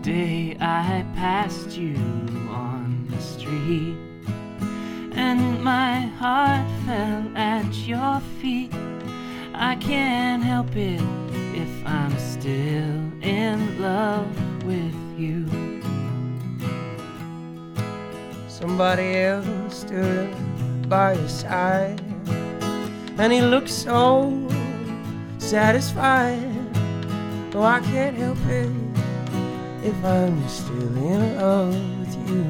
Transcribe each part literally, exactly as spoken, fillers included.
day I passed you on the street, and my heart fell at your feet. I can't help it if I'm still in love with you. Somebody else stood by your side, and he looked so satisfied. Oh, I can't help it if I'm still in love with you.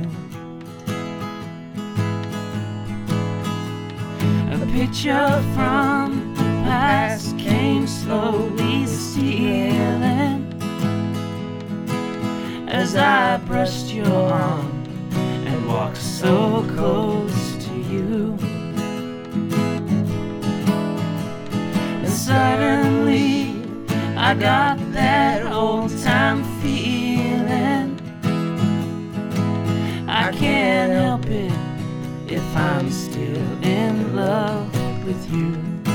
A picture from the past came slowly stealing as I brushed your arm and walked so close to you. And suddenly I got that old time feeling. I can't help it if I'm still in love with you.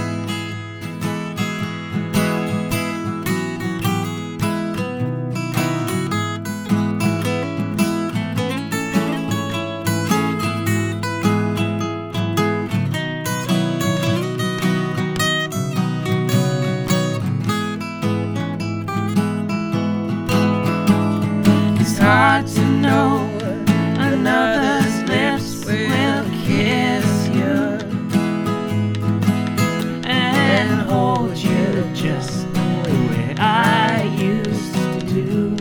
It's hard to know another's lips will kiss you and hold you just the way I used to do.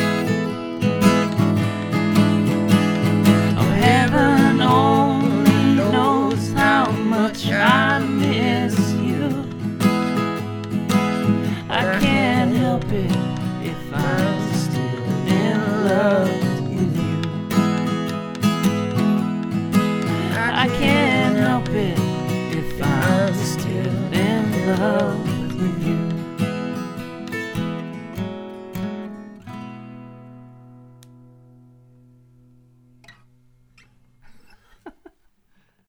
Oh, heaven only knows how much I miss you. I can't help it if I'm still in love with you. I can't help it if I'm still in love.